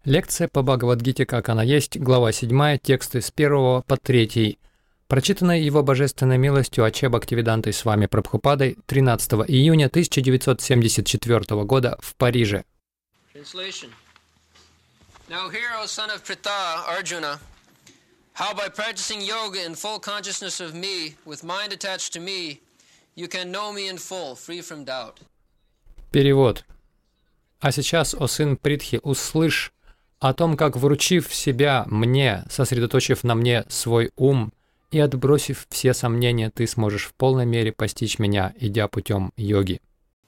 Лекция по Бхагавад-гите «Как она есть», глава 7, тексты с 1 по 3, прочитанная Его Божественной милостью Аче Бхактивидантой с вами Прабхупадой 13 июня 1974 года в Париже. Translation. Now hear, O son of Pritha, Arjuna, how by practicing yoga in full consciousness of me, with mind attached to me, you can know me in full, free from doubt. Перевод. А сейчас, о сын Притхи, услышь о том, как, вручив себя мне, сосредоточив на мне свой ум и отбросив все сомнения, ты сможешь в полной мере постичь меня, идя путем йоги.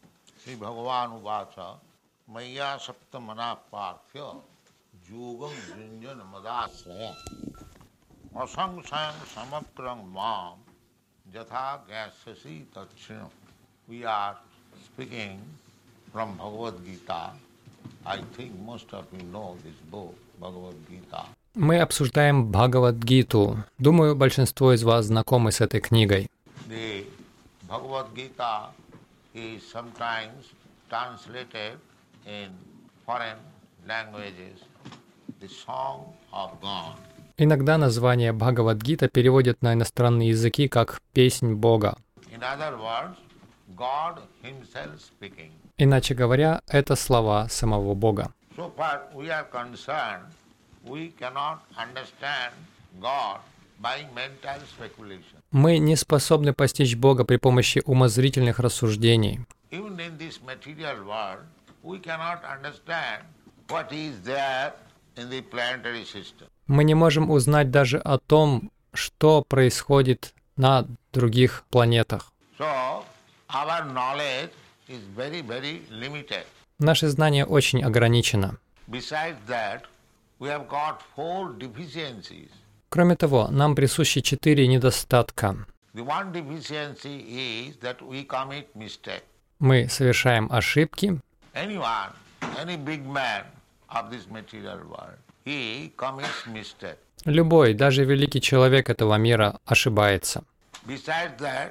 From Bhagavad Gita. I think most of you know this book, Bhagavad Gita. Мы обсуждаем Бхагавад-гиту. Думаю, большинство из вас знакомы с этой книгой. The Bhagavad Gita is sometimes translated in foreign languages, the Song of God. Иногда название Бхагавад-гита переводят на иностранные языки как «Песнь Бога». In other words, God Himself speaking. Иначе говоря, это слова самого Бога. So far we are concerned, we cannot understand God by mental speculation. Мы не способны постичь Бога при помощи умозрительных рассуждений. Even in this material world, we cannot understand what is there in the planetary system. Мы не можем узнать даже о том, что происходит на других планетах. So our knowledge is very, very limited. Наше знание очень ограничено. Besides that, we have got 4 deficiencies. Кроме того, нам присущи 4 недостатка. The one deficiency is that we commit mistake. Мы совершаем ошибки. Anyone, any big man of this material world, he commits mistake. Любой, даже великий человек этого мира ошибается. Besides that,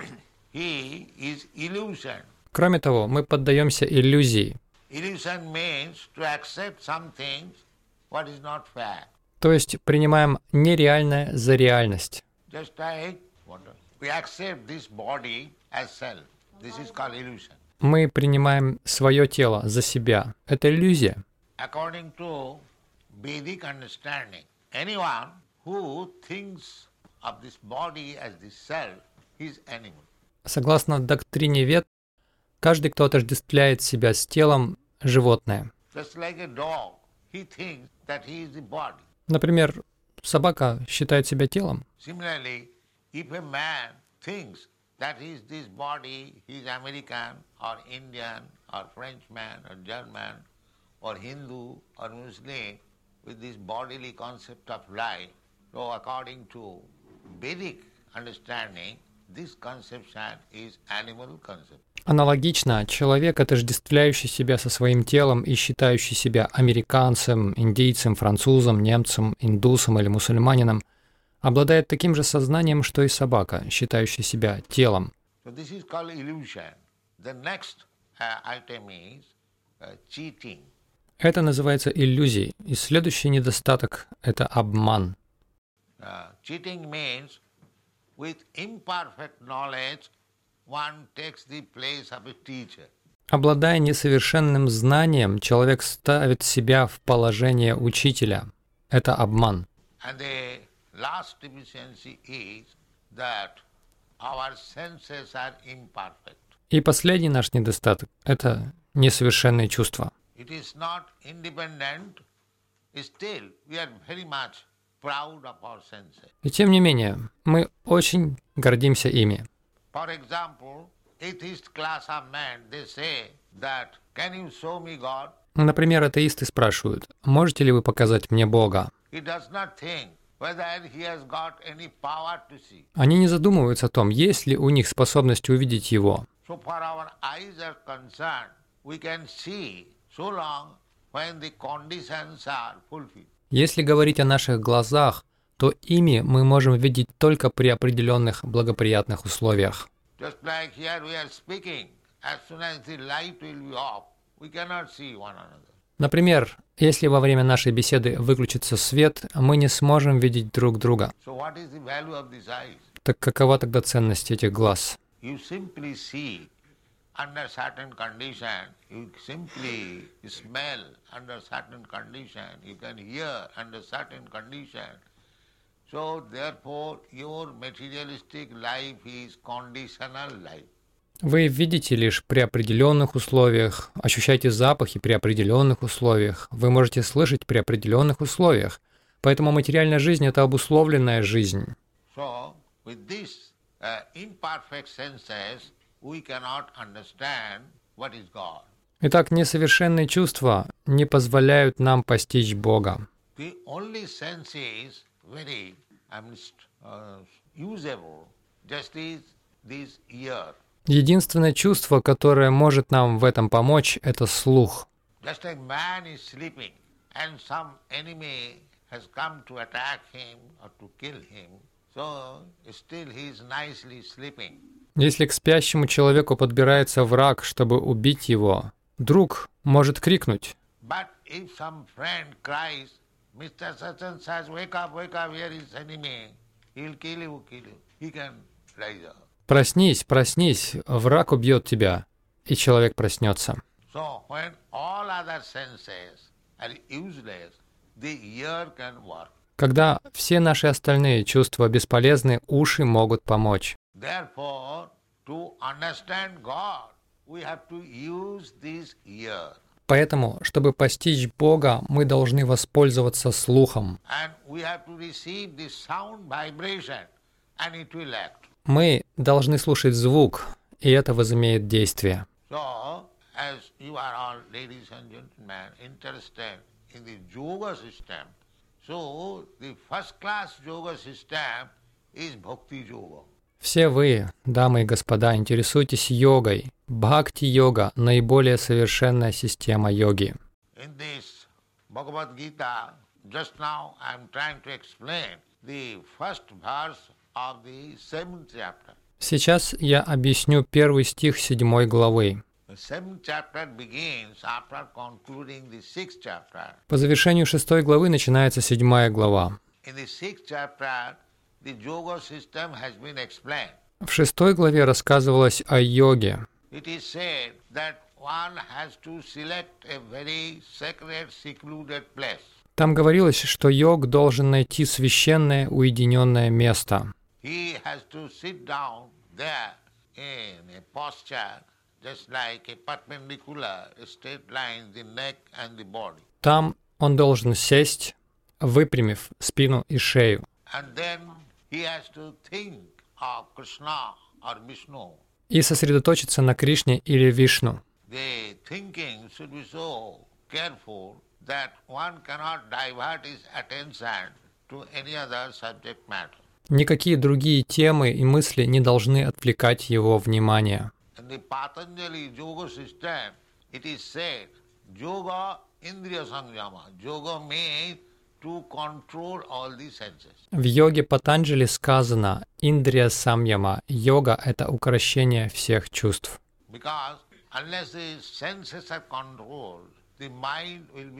he is illusion. Кроме того, мы поддаемся иллюзии. Illusion means to accept something what is not fact. То есть принимаем нереальное за реальность. Just like we accept this body as self. This is called illusion. Мы принимаем свое тело за себя. Это иллюзия. According to Vedic understanding, anyone who thinks of this body as the self is animal. Согласно доктрине Вед, каждый, кто отождествляет себя с телом, животное. Just like a dog, he thinks that he is the body. Например, собака считает себя телом. Similarly, if a man thinks that he is this body, he is American or Indian or Frenchman or German or Hindu or Muslim with this bodily concept of life, so according to Vedic understanding, this conception is animal concept. Аналогично, человек, отождествляющий себя со своим телом и считающий себя американцем, индийцем, французом, немцем, индусом или мусульманином, обладает таким же сознанием, что и собака, считающая себя телом. So this is called illusion. The next item is cheating. Это называется иллюзией. И следующий недостаток – это обман. Cheating means with imperfect knowledge, one takes the place of a teacher. Обладая несовершенным знанием, человек ставит себя в положение учителя. Это обман. And the last deficiency is that our senses are imperfect. И последний наш недостаток – это несовершенные чувства. It is not independent. Still, we are very much proud of our senses. И тем не менее, мы очень гордимся ими. For example, atheist class of men, they say that, can you show me God? Например, атеисты спрашивают, можете ли вы показать мне Бога? He does not think whether he has got any power to see. Они не задумываются о том, есть ли у них способность увидеть Его. So far our eyes are concerned, we can see so long when the conditions are fulfilled. Если говорить о наших глазах, то ими мы можем видеть только при определенных благоприятных условиях. Just like here we are speaking, as soon as the light will be off, we cannot see one another. Например, если во время нашей беседы выключится свет, мы не сможем видеть друг друга. So what is the value of these eyes? Так какова тогда ценность этих глаз? You simply see under certain condition, you simply smell under certain condition, you can hear under certain condition. So therefore your materialistic life is conditional life. Вы видите лишь при определенных условиях, ощущаете запахи при определенных условиях, вы можете слышать при определенных условиях. Поэтому материальная жизнь – это обусловленная жизнь. So with these imperfect senses, we cannot understand what is God. Итак, несовершенные чувства не позволяют нам постичь Бога. The only sense is very usable, just is this ear. Единственное чувство, которое может нам в этом помочь, это слух. Just like man is sleeping and some enemy has come to attack him or to kill him, so still he is nicely sleeping. Если к спящему человеку подбирается враг, чтобы убить его, друг может крикнуть. But if some friend cries, Mr. Such and such, wake up, here is enemy, he will kill you, he can rise up. «Проснись, проснись, враг убьет тебя», и человек проснется. So when all other senses are useless, the ear can work. Когда все наши остальные чувства бесполезны, уши могут помочь. Therefore, to understand God, we have to use this ear. Поэтому, чтобы постичь Бога, мы должны воспользоваться слухом. And we have to receive the sound vibration, and it will act. Мы должны слушать звук, и это возымеет действие. So, as you are all, ladies and gentlemen, interested in the yoga system, so the first class yoga system is Bhakti Yoga. Все вы, дамы и господа, интересуетесь йогой. Бхакти-йога – наиболее совершенная система йоги. In this Bhagavad Gita, just now I am trying to explain the first verse of the 7th chapter. Сейчас я объясню первый стих 7 главы. The 7th chapter begins after concluding the 6th chapter. По завершению 6 главы начинается 7 глава. In the 6th chapter, the yoga system has been explained. В 6 главе рассказывалось о йоге. It is said that one has to select a very sacred, secluded place. Там говорилось, что йог должен найти священное, уединенное место. He has to sit down there in a posture just like a perpendicular, straight line, the neck and the body. Там он должен сесть, выпрямив спину и шею. And then he has to think of Krishna or Vishnu. И сосредоточиться на Кришне или Вишну. The thinking should be so careful that one cannot divert his attention to any other subject matter. Никакие другие темы и мысли не должны отвлекать его внимание. In the Patanjali yoga system, it is said, yoga indriya samyama. Yoga means to control all the senses. В йоге Патанджали сказано «Индрия самьяма». Йога – это укрощение всех чувств. Because unless the senses are controlled, the mind will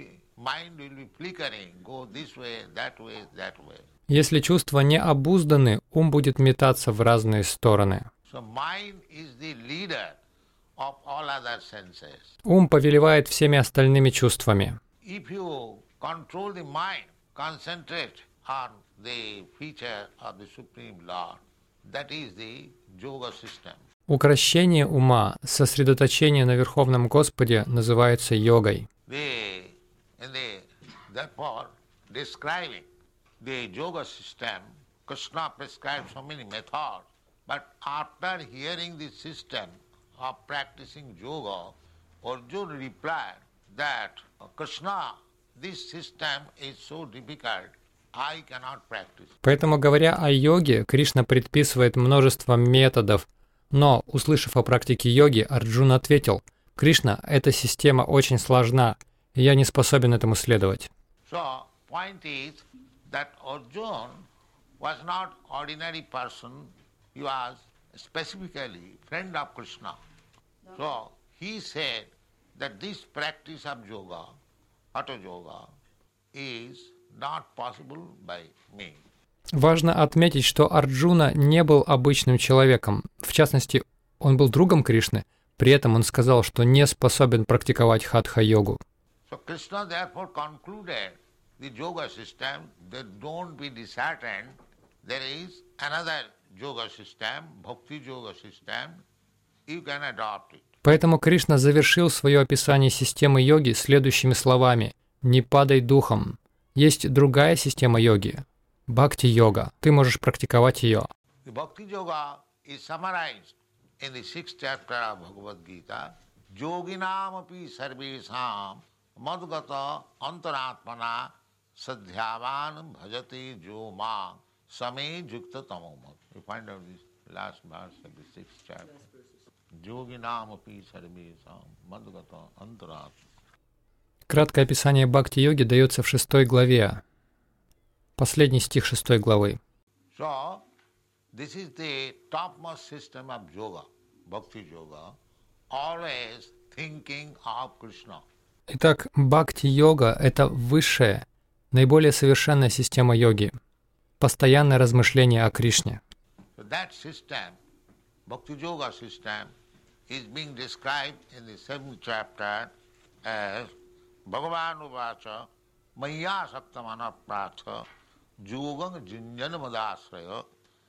be flickering, go this way, that way, that way. Если чувства не обузданы, ум будет метаться в разные стороны. So mind is the leader of all other senses. Ум повелевает всеми остальными чувствами. If you control the mind, concentrate on the feature of the Supreme Lord, that is the yoga system. Укрощение ума, сосредоточение на Верховном Господе называется йогой. Therefore, describing the yoga system, Krishna prescribed so many methods, but after hearing the system of practicing yoga, Arjuna replied that Krishna, this system is so difficult, I cannot practice. Поэтому, говоря о йоге, Кришна предписывает множество методов, но, услышав о практике йоги, Арджуна ответил: «Кришна, эта система очень сложна, и я не способен этому следовать». So, point is that Arjuna was not ordinary person, he was specifically friend of Krishna. So, he said that this practice of yoga Hatha Yoga is not possible by me. Важно отметить, что Арджуна не был обычным человеком. В частности, он был другом Кришны. При этом он сказал, что не способен практиковать хатха-йогу. So Krishna therefore concluded the yoga system that don't be disheartened. There is another yoga system, bhakti yoga system. You can adopt it. Поэтому Кришна завершил свое описание системы йоги следующими словами: «Не падай духом. Есть другая система йоги. Бхакти-йога. Ты можешь практиковать ее». The bhakti yoga is summarized in the 6th chapter of Bhagavad Gita. Yoginam api sarvesam madgata antaratmana sadhyavan bhajati jo ma same jukta tamomad. You find out this last verse of the 6th chapter. Yoginam api sarvesam madgata antaratmana. Краткое описание бхакти-йоги дается в 6 главе. Последний стих 6 главы. So, this is the topmost system of yoga, bhakti yoga, always thinking of Krishna. Итак, бхакти-йога — это высшая, наиболее совершенная система йоги. Постоянное размышление о Кришне. So that system, bhakti yoga system, is being described in the 7th chapter as Bhagavan Uvacha Maya Saktamana Pratha Yogang Jinjana Madasraya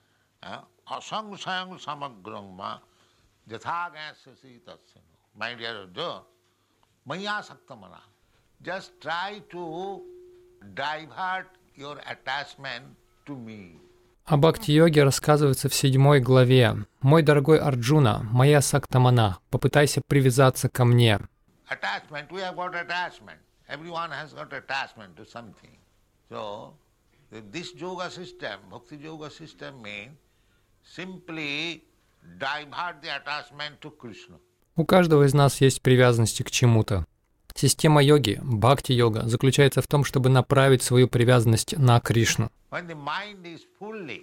Asangsayang Samagrangma Jathagansasi Tatsino. My dear Arjuna, Maya Saktamana. Just try to divert your attachment to me. О бхакти-йоге рассказывается в 7 главе. «Мой дорогой Арджуна, моя сактамана, попытайся привязаться ко мне». Attachment, we have got attachment. Everyone has got attachment to something. So, this yoga system, bhakti yoga system means simply divert the attachment to Krishna. У каждого из нас есть привязанности к чему-то. Система йоги, бхакти-йога, заключается в том, чтобы направить свою привязанность на Кришну. When the mind is fully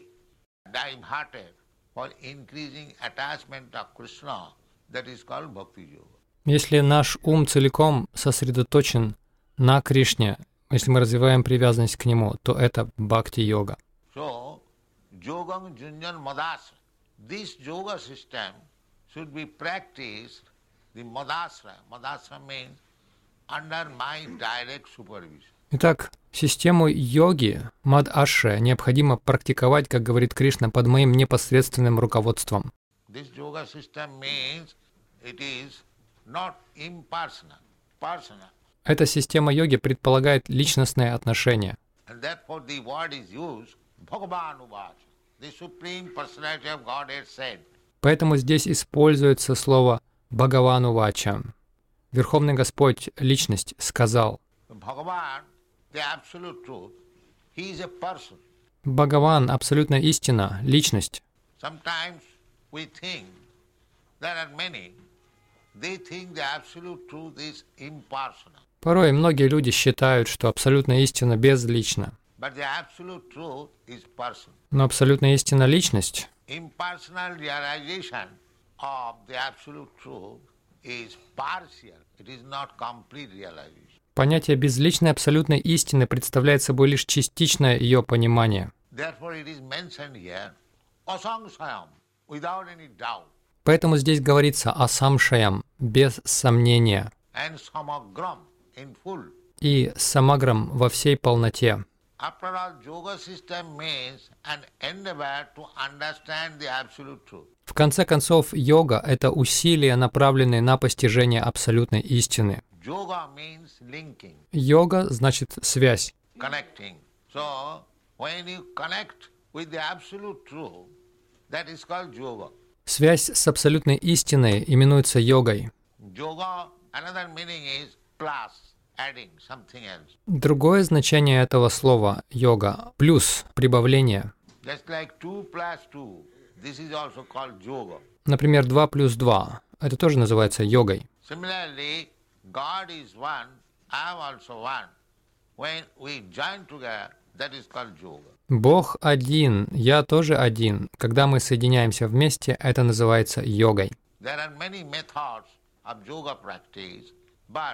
diverted for increasing attachment to Krishna, that is called bhakti yoga. Если наш ум целиком сосредоточен на Кришне, если мы развиваем привязанность к Нему, то это бхакти-йога. So, yogam junjan madasra. This yoga system should be practiced, the madasra. Madasra means under my direct supervision. Итак, систему йоги, мад-ашра, необходимо практиковать, как говорит Кришна, под моим непосредственным руководством. This yoga system means it is not impersonal, personal. Эта система йоги предполагает личностное отношение. And therefore the word is used, Bhagavan Uvacha. The Supreme Personality of Godhead said. Поэтому здесь используется слово «Бхагавану вача». Верховный Господь, Личность, сказал. Bhagavan, the absolute truth, he is a person. Бхагаван, абсолютная истина, Личность. Sometimes we think, there are many, they think the absolute truth is impersonal. Порой многие люди считают, что абсолютная истина безлична. But the absolute truth is person. Но абсолютная истина — Личность. Impersonal realization of the absolute truth is partial. It is not complete realization. Понятие безличной абсолютной истины представляет собой лишь частичное ее понимание. Therefore it is mentioned here, asangsayam, without any doubt, Поэтому здесь говорится о самшаям, без сомнения, and samagram, in full. и самаграм во всей полноте. After all, yoga system means an endeavor to understand the absolute truth. В конце концов, йога — это усилия, направленные на постижение абсолютной истины. Yoga means linking, Йога значит связь. connecting. So, when you connect with the absolute truth, that is called yoga. Связь с абсолютной истиной именуется йогой. Yoga, another meaning is plus, adding something else. Другое значение этого слова йога — плюс, прибавление. Just like 2 plus 2, this is also called yoga. Например, 2 плюс 2. Это тоже называется йогой. Similarly, God is one, I am also one. When we join together, that is called yoga. Бог один, я тоже один. Когда мы соединяемся вместе, это называется йогой. There are many methods of yoga practice, but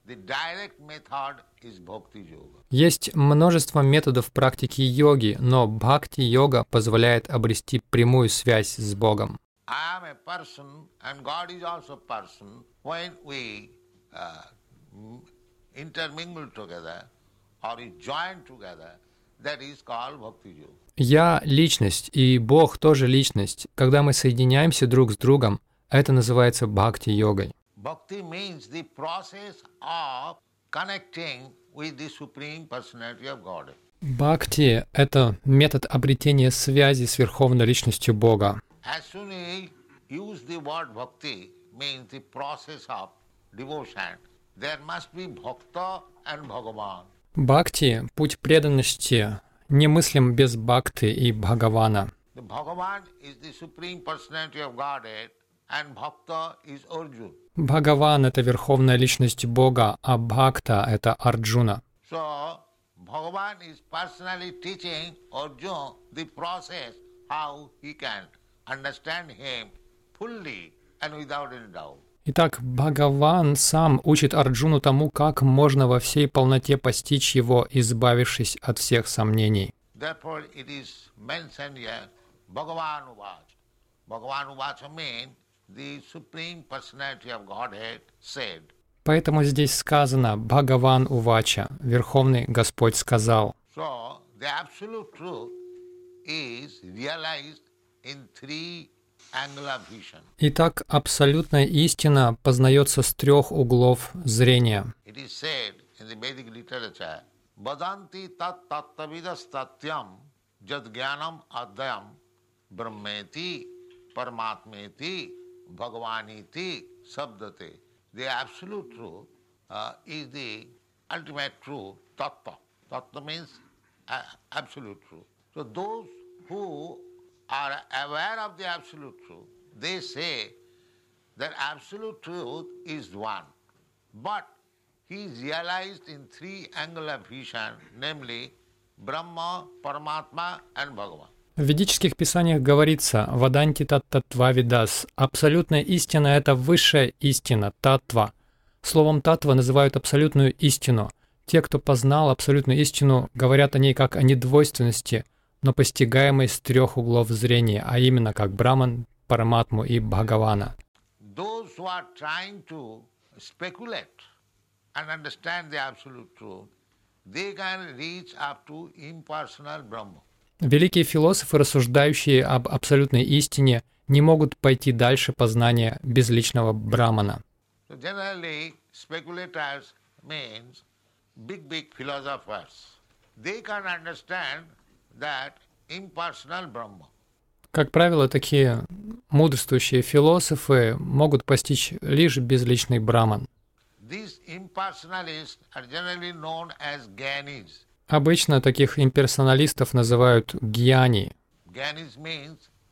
The direct method is bhakti yoga. Есть множество методов практики йоги, но бхакти-йога позволяет обрести прямую связь с Богом. I am a person and God is also a person. When we intermingle together or we join together, that is called bhakti yoga. Я — личность, и Бог тоже личность. Когда мы соединяемся друг с другом, это называется бхакти-йогой. Bhakti means the process of connecting with the Supreme Personality of God. Бхакти — это метод обретения связи с Верховной Личностью Бога. As soon as you use the word bhakti, means the process of devotion, there must be bhakta and Bhagavan. Бхакти — путь преданности, немыслим без бхакти и Бхагавана. The Bhagavan is the Supreme Personality of Godhead and Bhakta is Arjuna. Бхагаван — это Верховная Личность Бога, а Бхакта — это Арджуна. So, Bhagavan is personally teaching Arjuna the process how he can understand him fully and without any doubt. Итак, Бхагаван сам учит Арджуну тому, как можно во всей полноте постичь его, избавившись от всех сомнений. Therefore, it is mentioned here, Bhagavan Uvacha. Bhagavan Uvacha means the Supreme Personality of Godhead said. Поэтому здесь сказано «Бхагаван Увача», Верховный Господь сказал. So, the absolute truth is realized in three angles of vision. Итак, абсолютная истина познается с трех углов зрения. It is said in the Vedic literature, Vadanti tat tattavidas tatyam jad jnanam adhyam brahmeti paramatmeti bhagavaniti sabdate. The absolute truth is the ultimate truth, tattva. Tattva means absolute truth. So those who are aware of the absolute truth, they say that absolute truth is one. But he is realized in three angles of vision, namely Brahma, Paramatma and Bhagavan. В ведических писаниях говорится «Ваданти таттва видас». Абсолютная истина — это высшая истина, татва. Словом татва называют абсолютную истину. Те, кто познал абсолютную истину, говорят о ней как о недвойственности, но постигаемой с трех углов зрения, а именно как Браман, Параматму и Бхагавана. Those who are trying to speculate and understand the absolute truth, they can reach up to impersonal Brahma. Великие философы, рассуждающие об абсолютной истине, не могут пойти дальше познания безличного Брамана. So generally, speculators means big philosophers. They can understand that impersonal Brahma. Как правило, такие мудрствующие философы могут постичь лишь безличный Браман. These impersonalists are generally known as Gyanis. Обычно таких имперсоналистов называют гьяни. Gyanis means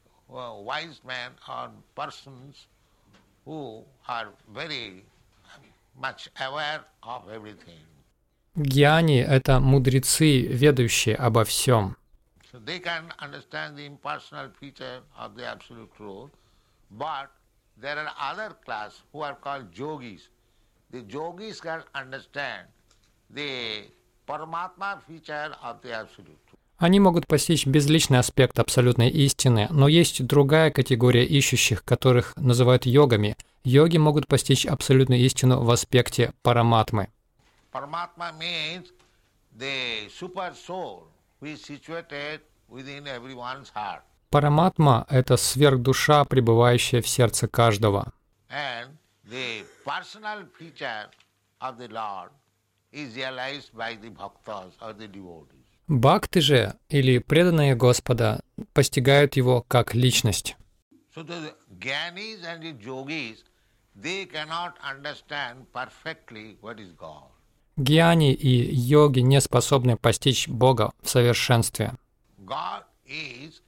wise men or persons who are very much aware of everything. Гьяни — это мудрецы, ведающие обо всем. So they can understand the impersonal feature of the absolute truth, but there are other class who are called yogis. The yogis can understand the Paramatma feature of the absolute truth. Они могут постичь безличный аспект абсолютной истины, но есть другая категория ищущих, которых называют йогами. Йоги могут постичь абсолютную истину в аспекте параматмы. Paramatma means the super soul which is situated within everyone's heart. Параматма — это сверхдуша, пребывающая в сердце каждого. And the personal feature of the Lord is realized by the bhaktas or the devotees. Бхакты же, или преданные Господа, постигают его как личность. So the Gyanis and the Yogis, they cannot understand perfectly what is God. Гьяни и йоги не способны постичь Бога в совершенстве. God is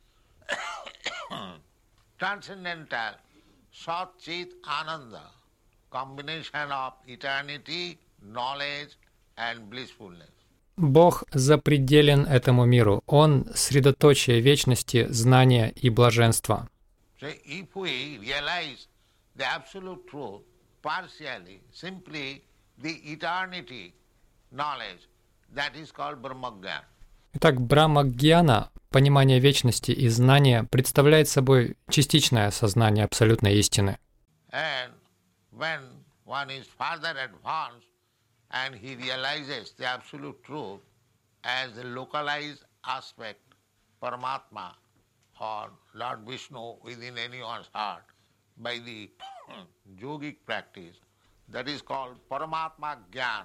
transcendental, Sat Chit Ananda, combination of eternity, knowledge and blissfulness. Бог запределен этому миру. Он — средоточие вечности, знания и блаженства. So if we realize the absolute truth partially, simply the eternity knowledge, that is called Brahmagyan. Итак, Брахма-гьяна, понимание вечности и знания, представляет собой частичное осознание абсолютной истины. And when one is further advanced and he realizes the absolute truth as the localized aspect, Paramatma or Lord Vishnu within anyone's heart by the yogic practice, that is called Paramatma Gyan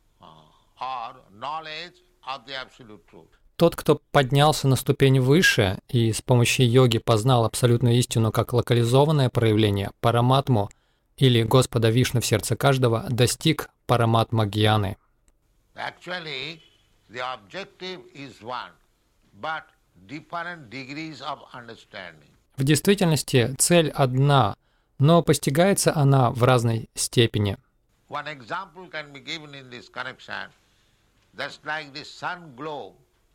or knowledge of the absolute truth. Тот, кто поднялся на ступень выше и с помощью йоги познал абсолютную истину как локализованное проявление, параматму или Господа Вишну в сердце каждого, достиг параматма-гьяны. Actually, the objective is one, but different degrees of understanding. В действительности цель одна, но постигается она в разной степени. One example can be given in this connection. That's like the sun globe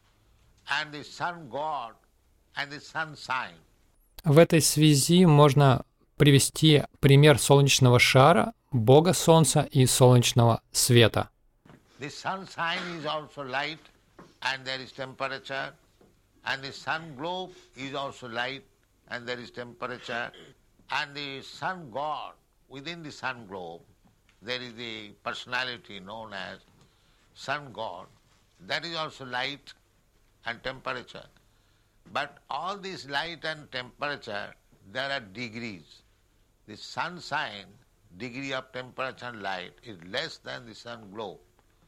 and the sun god and the sun sign. В этой связи можно привести пример солнечного шара, бога солнца и солнечного света. The sun sign is also light and there is temperature, and the sun globe is also light and there is temperature, and the sun god, within the sun globe, there is the personality known as sun god, that is also light and temperature. But all this light and temperature, there are degrees. The sun sign, degree of temperature and light, is less than the sun globe.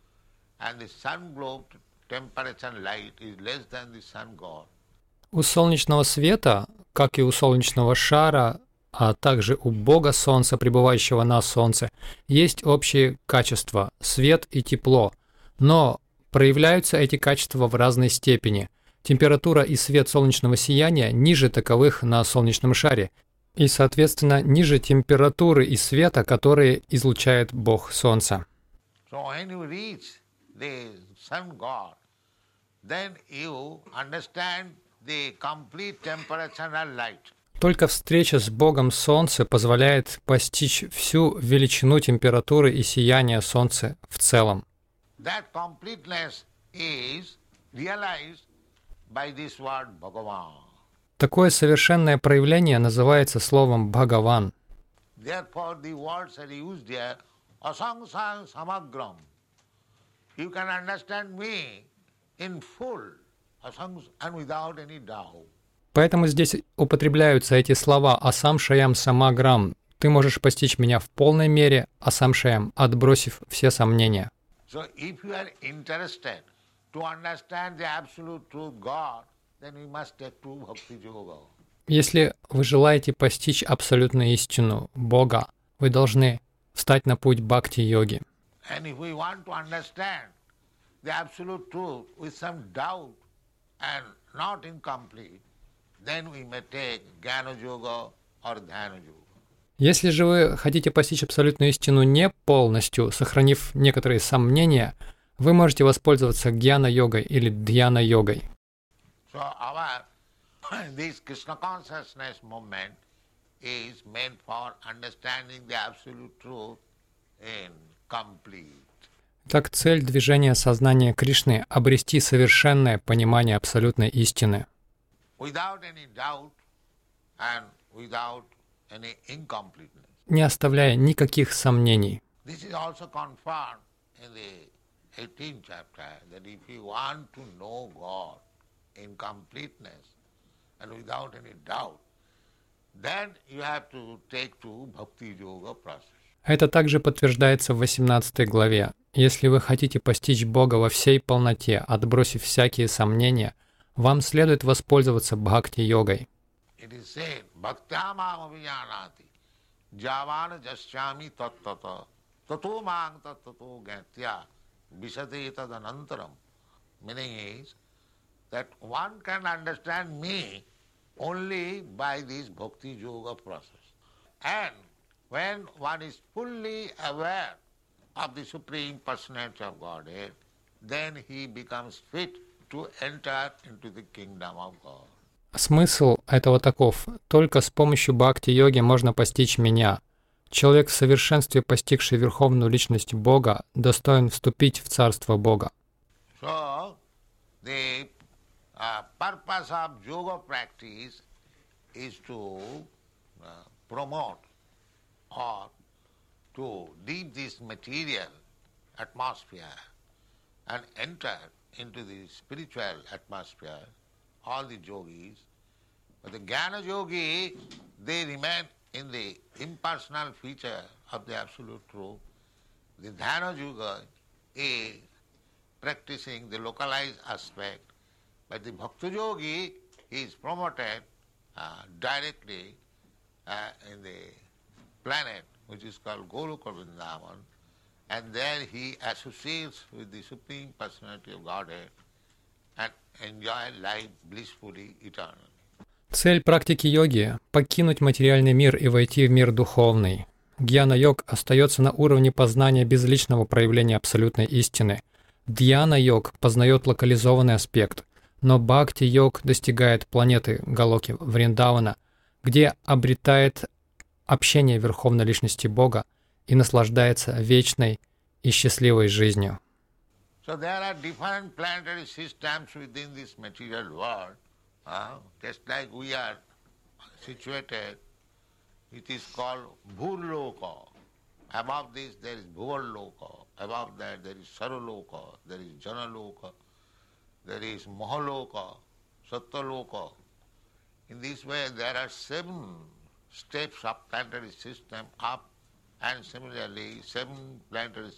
And the sun globe temperature and light is less than the sun god. У солнечного света, как и у солнечного шара, а также у бога солнца, пребывающего на солнце, есть общие качества – свет и тепло. Но проявляются эти качества в разной степени. Температура и свет солнечного сияния ниже таковых на солнечном шаре, и, соответственно, ниже температуры и света, которые излучает бог солнца. So when you reach the sun god, then you understand the complete temperature and light. Только встреча с богом солнца позволяет постичь всю величину температуры и сияния солнца в целом. That completeness is realized by this word Bhagavan. Такое совершенное проявление называется словом «Бхагаван». Therefore the words are used here, asangsang samagram. You can understand me in full, and without any doubt. Поэтому здесь употребляются эти слова «Асам Шаям Самаграм». Ты можешь постичь меня в полной мере, Асам Шаям, отбросив все сомнения. So if you are interested to understand the absolute truth God, then we must take to Bhakti Yoga. Если вы желаете постичь абсолютную истину Бога, вы должны встать на путь бхакти-йоги. And if we want to understand the absolute truth with some doubt and not incomplete, then we may take Jnana Yoga or Dhyana Yoga. Если же вы хотите постичь абсолютную истину не полностью, сохранив некоторые сомнения, вы можете воспользоваться гьяна-йогой или дьяна-йогой. So this Krishna consciousness movement is meant for understanding the absolute truth in complete. Так цель движения сознания Кришны — обрести совершенное понимание абсолютной истины. Without any doubt and without any incompleteness. Не оставляя никаких сомнений. This is also confirmed in the 18th chapter, that if you want to know God in completeness and without any doubt, then you have to take to Bhakti Yoga process. Это также подтверждается в 18 главе. Если вы хотите постичь Бога во всей полноте, отбросив всякие сомнения, вам следует воспользоваться бхакти-йогой. It is said, Bhaktyamam abhijanati, javana jasyami tattata, tato mang tattato gatya, visate tadanantaram. Meaning is that one can understand me only by this bhakti yoga process. And when one is fully aware of the Supreme Personality of Godhead, then he becomes fit to enter into the kingdom of God. Смысл этого таков. Только с помощью бхакти-йоги можно постичь меня. Человек в совершенстве, постигший верховную личность Бога, достоин вступить в Царство Бога. So, the purpose of yoga practice is to promote or to leave this material atmosphere and enter into the spiritual atmosphere, all the yogis. But the Jnana Yogi, they remain in the impersonal feature of the Absolute Truth. The Dhyana Yoga is practicing the localized aspect, but the Bhakti Yogi is promoted directly in the planet which is called Goloka Vrindavan, and there he associates with the Supreme Personality of Godhead and enjoy life blissfully, eternally. Цель практики йоги – покинуть материальный мир и войти в мир духовный. Гьяна-йог остается на уровне познания безличного проявления абсолютной истины. Дьяна-йог познает локализованный аспект, но бхакти-йог достигает планеты Галоки Вриндавана, где обретает общение Верховной Личности Бога и наслаждается вечной и счастливой жизнью. So there are different planetary systems within this material world. Just like we are situated, it is called Bhurloka. Above this there is Bhuvarloka. Above that there is Saraloka, there is Janaloka, there is Mahaloka, Satyaloka. In this way there are 7 steps of planetary system up and similarly 7 planetary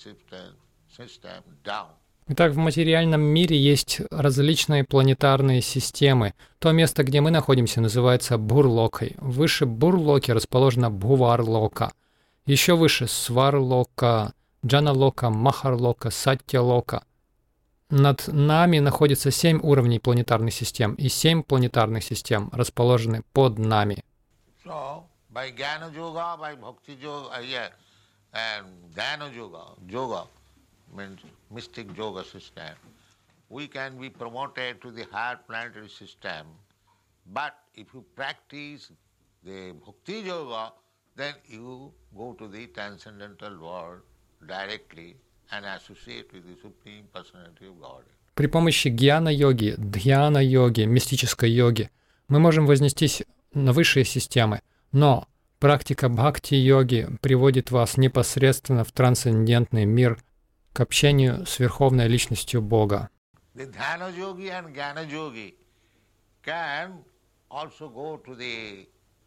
system down. Итак, в материальном мире есть различные планетарные системы. То место, где мы находимся, называется Бурлокой. Выше Бурлоки расположена Бхуварлока. Еще выше Сварлока, Джаналока, Махарлока, Саттялока. Над нами находится 7 уровней планетарных систем, и 7 планетарных систем расположены под нами. So, by Jnana Yoga, by Bhakti Yoga, and Dhyana Yoga means mystic yoga system, we can be promoted to the higher planetary system. But if you practice the Bhakti Yoga, then you go to the transcendental world directly and associate with the Supreme Personality of Godhead. При помощи гьяна-йоги, дхьяна-йоги, мистической йоги мы можем вознестись на высшие системы, но практика бхакти-йоги приводит вас непосредственно в трансцендентный мир к общению с Верховной Личностью Бога. The Dhyana Yogi and Jnana Yogi can also go to the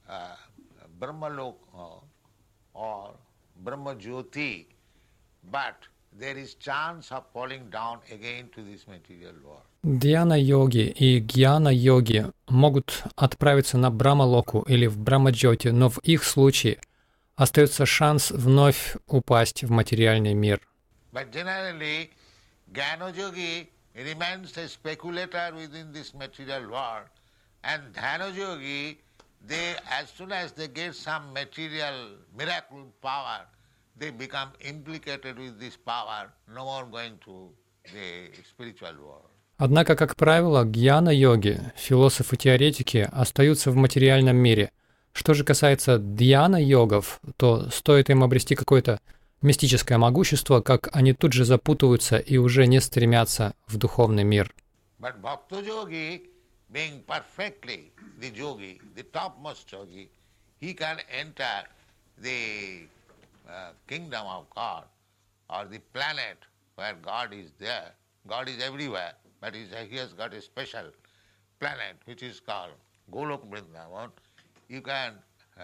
Brahmaloka or Brahma Jyoti, but there is chance of falling down again to this material world. Дьяна-йоги и гьяна-йоги могут отправиться на Брахмалоку или в Брахмаджоти, но в их случае остается шанс вновь упасть в материальный мир. But generally, Jnana Yogi remains a speculator within this material world, and Dhyana Yogi, they, as soon as they get some material miracle power, they become implicated with this power, no more going to the spiritual world. Однако, как правило, гьяна-йоги, философы-теоретики, остаются в материальном мире. Что же касается дьяна-йогов, то стоит им обрести какое-то мистическое могущество, как они тут же запутываются и уже не стремятся в духовный мир. But Bhakta Yogi, being perfectly the yogi, the topmost yogi, he can enter the kingdom of God or the planet where God is there. God is everywhere, but he has got a special planet which is called Goloka Vrindavan. You can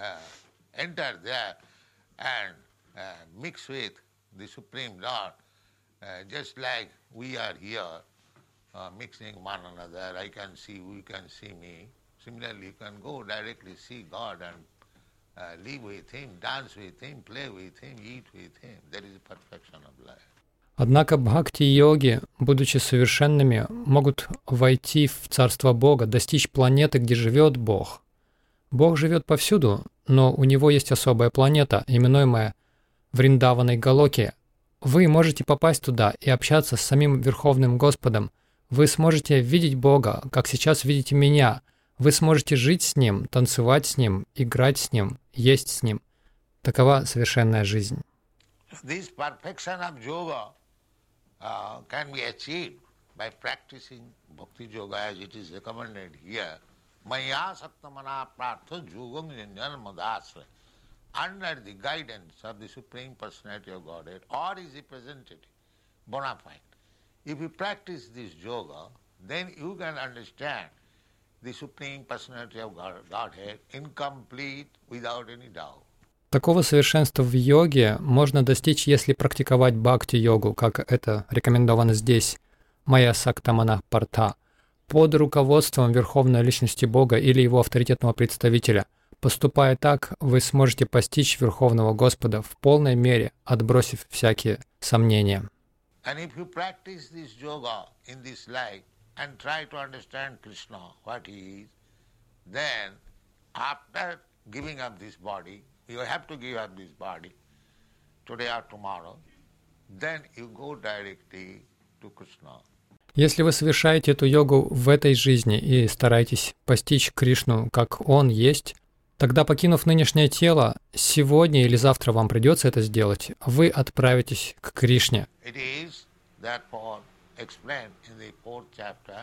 enter there and mix with the Supreme Lord, just like we are here mixing one another. I can see, you can see me. Similarly, you can go directly see God and live with Him, dance with Him, play with Him, eat with Him. That is the perfection of life. Однако бхакти-йоги, будучи совершенными, могут войти в Царство Бога, достичь планеты, где живет Бог. Бог живет повсюду, но у Него есть особая планета, именуемая Вриндаваной Галоки. Вы можете попасть туда и общаться с самим Верховным Господом. Вы сможете видеть Бога, как сейчас видите меня. Вы сможете жить с Ним, танцевать с Ним, играть с Ним, есть с Ним. Такова совершенная жизнь. This perfection of yoga can be achieved by practicing bhakti yoga as it is recommended here. Maya saktamana prartha yogam janmadasra. Under the guidance of the Supreme Personality of Godhead or his representative, bona fide. If you practice this yoga, then you can understand the Supreme Personality of Godhead incomplete without any doubt. Такого совершенства в йоге можно достичь, если практиковать бхакти-йогу, как это рекомендовано здесь, Майя Сактамана Парта, под руководством Верховной Личности Бога или его авторитетного представителя. Поступая так, вы сможете постичь Верховного Господа в полной мере, отбросив всякие сомнения. And if you practice this yoga in this life and try to understand Krishna, what he is, then after giving up this body, you have to give up this body today or tomorrow, then you go directly to Krishna. Если вы совершаете эту йогу в этой жизни и стараетесь постичь Кришну, как Он есть, тогда, покинув нынешнее тело, сегодня или завтра вам придется это сделать, вы отправитесь к Кришне. It is therefore explained in the 4th chapter,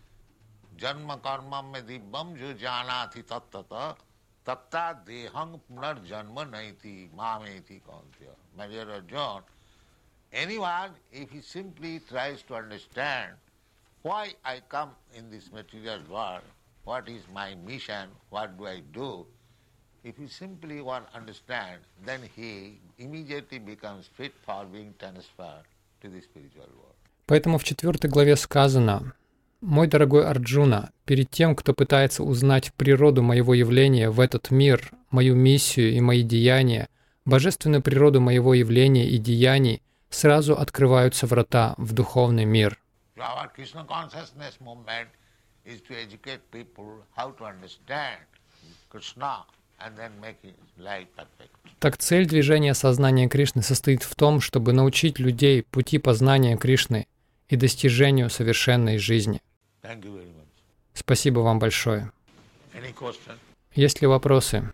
Janma karma me dibbam jo janati tattata tatta dehang punar janma naiti mameti kaunteya. My dear Arjuna, anyone, if he simply tries to understand why I come in this material world, what is my mission, what do I do, if he simply want to understand, then he immediately becomes fit for being transferred to the spiritual world. Поэтому в 4 главе сказано: «Мой дорогой Арджуна, перед тем, кто пытается узнать природу моего явления в этот мир, мою миссию и мои деяния, божественную природу моего явления и деяний, сразу открываются врата в духовный мир». Our Krishna consciousness movement is to educate people how to understand Krishna and then make his life perfect. Так цель движения сознания Кришны состоит в том, чтобы научить людей пути познания Кришны и достижению совершенной жизни. Thank you very much. Спасибо вам большое. Any question? Есть ли вопросы?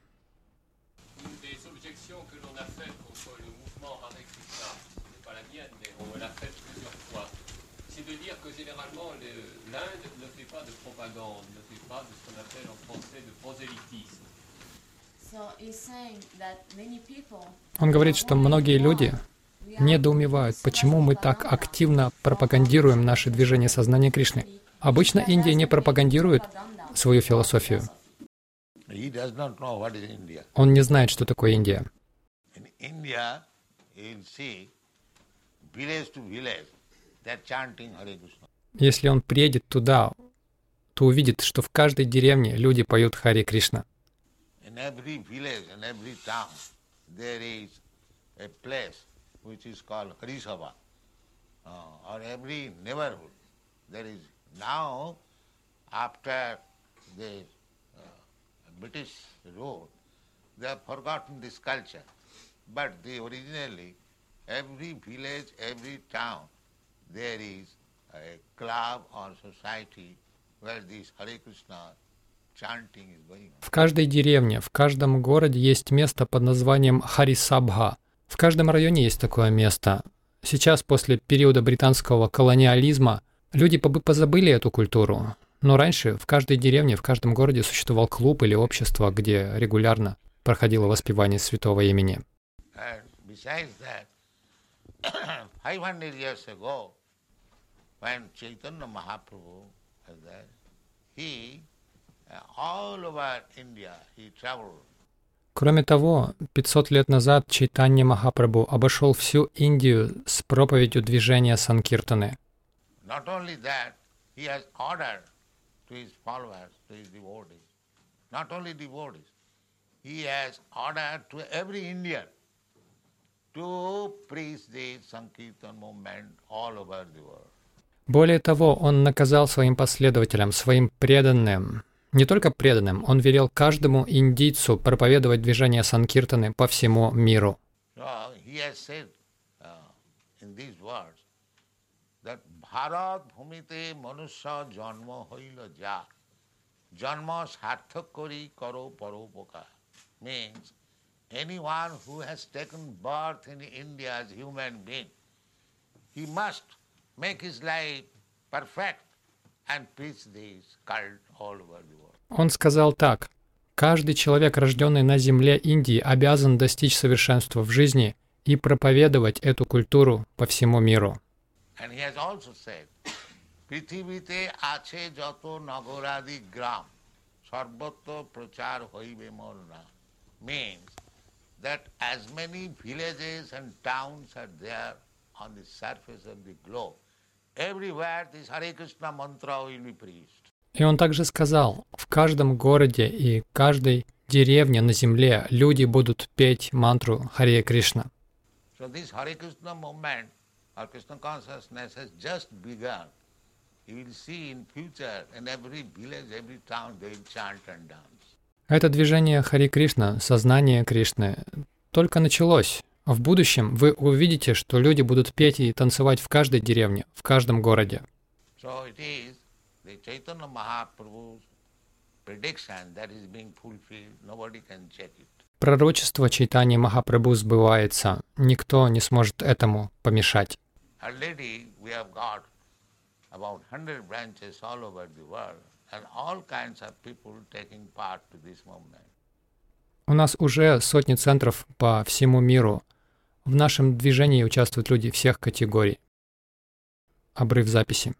Des objections que l'on a faites contre le mouvement Hare Krishna, c'est pas la mienne, mais on me l'a fait plusieurs fois, c'est de dire que généralement l'Inde ne fait pas de propagande, ne fait pas de ce qu'on appelle en français de prosélytisme. Он говорит, что многие люди недоумевают, почему мы так активно пропагандируем наше движение сознания Кришны. Обычно Индия не пропагандирует свою философию. He does not know what is India. Он не знает, что такое Индия. In India, you'll see village to village, they're chanting Hare Krishna. Если он приедет туда, то увидит, что в каждой деревне люди поют Харе Кришна. In every village and every town, there is a place which is called Harisabha. Or every neighborhood, there is. Now, after the British rule, they have forgotten this culture. But originally, every village, every town, there is a club or society where this Hare Krishna chanting is going on. В каждой деревне, в каждом городе есть место под названием Харисабха. В каждом районе есть такое место. Сейчас, после периода британского колониализма, люди позабыли эту культуру. Но раньше в каждой деревне, в каждом городе существовал клуб или общество, где регулярно проходило воспевание святого имени. And besides that, 500 years ago, when Chaitanya Mahaprabhu was there, he, all over India, he traveled. Кроме того, 500 лет назад Чайтанья Махапрабху обошел всю Индию с проповедью движения Санкиртаны. Not only that, he has ordered to his followers, to his devotees, not only devotees, he has ordered to every Indian to preach the Sankirtan movement all over the world. Более того, он наказал своим последователям, своим преданным, не только преданным, он велел каждому индийцу проповедовать движение Санкиртаны по всему миру. So he has said in these words that Bharat bhumite manusya janma hoila ja janma sarthak kori karo paropaka, means anyone who has taken birth in India as human being, he must make his life perfect and preach this cult all over the world. Он сказал так: «Каждый человек, рожденный на земле Индии, обязан достичь совершенства в жизни и проповедовать эту культуру по всему миру». And he has also said, Prithivite ache jato nagoradi gram, sarvatto prachar hoibe morna. Means that as many villages and towns are there on the surface of the globe, everywhere this Hare Krishna mantra will be preached. И он также сказал: в каждом городе и каждой деревне на земле люди будут петь мантру Харе Кришна. So this Hare Krishna movement or Krishna consciousness has just begun. You will see in future in every village, every town they will chant and dance. Это движение Харе Кришна, сознание Кришны, только началось. В будущем вы увидите, что люди будут петь и танцевать в каждой деревне, в каждом городе. So it is the Chaitanya Mahaprabhu's prediction that is being fulfilled. Nobody can check it. Пророчество Чайтаньи Махапрабху сбывается. Никто не сможет этому помешать. Already we have got about 100 branches all over the world and all kinds of people taking part to this movement. У нас уже сотни центров по всему миру. В нашем движении участвуют люди всех категорий. Обрыв записи.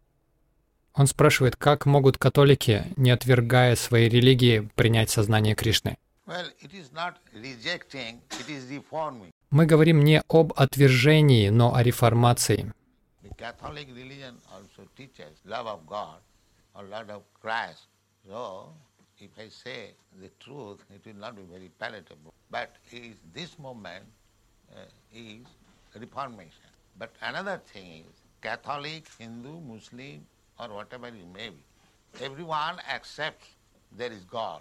Он спрашивает, как могут католики, не отвергая своей религии, принять сознание Кришны. Well, it is not rejecting, it is reforming. Мы говорим не об отвержении, но о реформации. The Catholic religion also teaches love of God or love of Christ. So, if I say the truth, it will not be very palatable. But this movement is reformation. But another thing is, Catholic, Hindu, Muslim, or whatever you may be, everyone accepts there is God.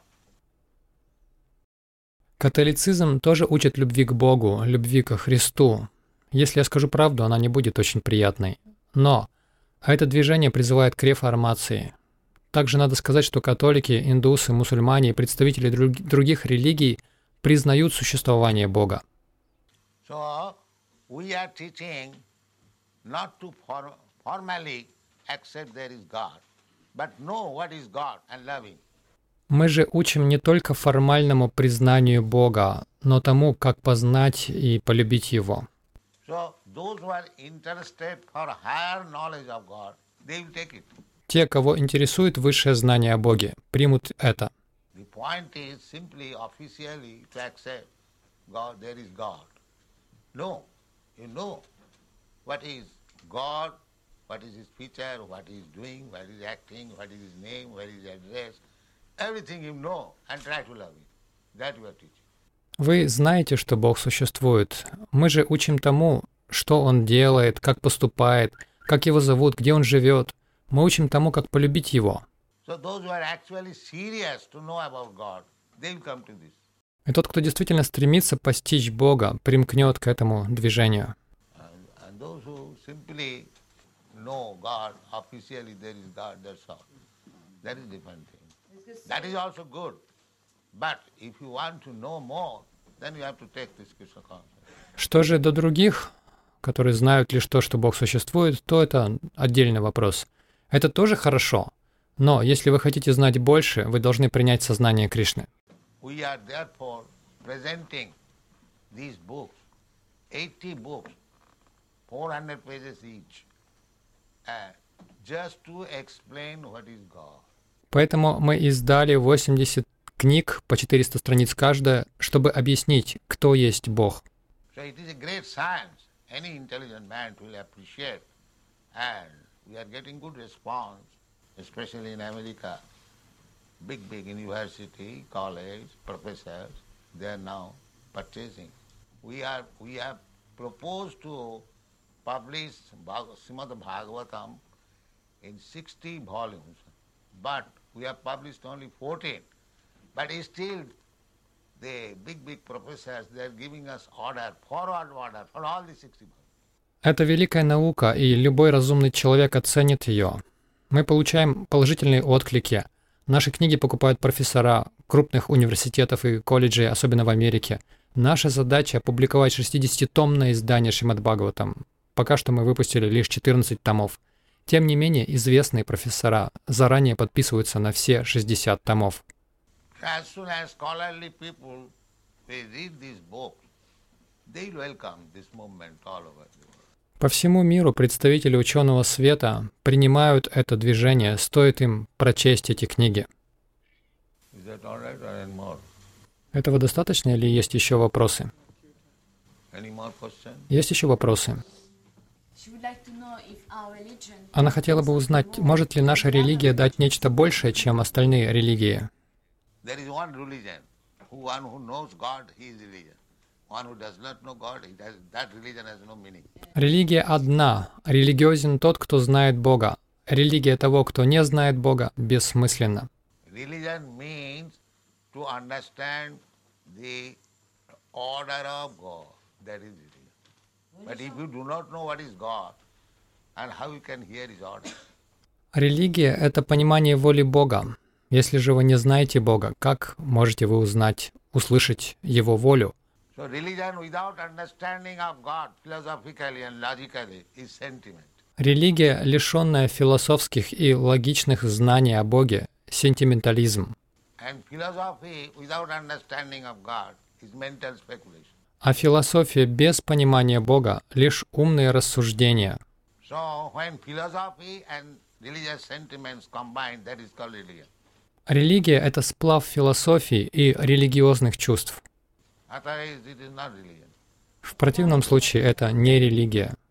Католицизм тоже учит любви к Богу, любви ко Христу. Если я скажу правду, она не будет очень приятной. Но это движение призывает к реформации. Также надо сказать, что католики, индусы, мусульмане и представители других религий признают существование Бога. So, we are teaching not to formally accept there is God, but know what is God and love Him. Мы же учим не только формальному признанию Бога, но тому, как познать и полюбить Его. So, those who are interested for higher knowledge of God, they will take it. Те, кого интересует высшее знание о Боге, примут это. The point is simply officially to accept God, there is God. No, you know what is God, what is His feature, what He is doing, what He is acting, what is His name, what is His address. Everything you know and try to love Him. That we are teaching. Вы знаете, что Бог существует. Мы же учим тому, что Он делает, как поступает, как Его зовут, где Он живет. Мы учим тому, как полюбить Его. So those who are actually serious to know about God, they will come to this. И тот, кто действительно стремится постичь Бога, примкнет к этому движению. And those who simply know God, officially there is God, that's all. That is different thing. That is also good. But if you want to know more, then you have to take this Krishna consciousness. Что же до других, которые знают лишь то, что Бог существует, то это отдельный вопрос. Это тоже хорошо. Но если вы хотите знать больше, вы должны принять сознание Кришны. We are therefore presenting these books, 80 books, 400 pages each, just to explain what is God. Поэтому мы издали 80 книг по 400 страниц каждая, чтобы объяснить, кто есть Бог. So it is a great science. Any intelligent man will appreciate. And we are getting good response, especially in America. Big university, college, professors, they are now purchasing. We have proposed to publish Srimad Bhagavatam in 60 volumes, but we have published only 14. But still, the big professors, they are giving us forward order for all the 60 volumes. Это великая наука, и любой разумный человек оценит ее. Мы получаем положительные отклики. Наши книги покупают профессора крупных университетов и колледжей, особенно в Америке. Наша задача — опубликовать 60-томное издание Шримад Бхагаватам. Пока что мы выпустили лишь 14 томов. Тем не менее, известные профессора заранее подписываются на все 60 томов. As soon as scholarly people they read this book, they welcome this movement all over the world. По всему миру представители ученого света принимают это движение, стоит им прочесть эти книги. Is that all right or any more? Этого достаточно или есть еще вопросы? Any more questions? Есть еще вопросы? She would like to know if our religion Она хотела бы узнать, может ли наша религия дать нечто большее, чем остальные религии. There is one religion. One who knows God, he is religion. One who does not know God, that religion has no meaning. Религия одна. Религиозен тот, кто знает Бога. Религия того, кто не знает Бога, бессмысленна. Religion means to understand the order of God. That is religion. But if you do not know what is God, and how you can hear His order? Религия — это понимание воли Бога. Если же вы не знаете Бога, как можете вы услышать Его волю? So religion without understanding of God philosophically and logically is sentiment. Религия, лишенная философских и логичных знаний о Боге, сентиментализм. And philosophy without understanding of God is mental speculation. А философия без понимания Бога — лишь умные рассуждения. So when philosophy and religious sentiments combine, that is called religion. Религия — это сплав философии и религиозных чувств. Otherwise it is not religion. В противном случае это не религия.